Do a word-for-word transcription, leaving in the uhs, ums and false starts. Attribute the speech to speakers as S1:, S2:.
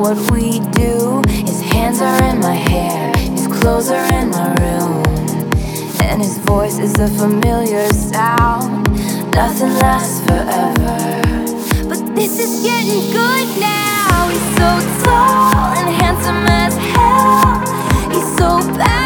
S1: what we do. His hands are in my hair, his clothes are in my room, and his voice is a familiar sound. Nothing lasts forever, but this is getting good now. He's so tall and handsome as hell. He's so bad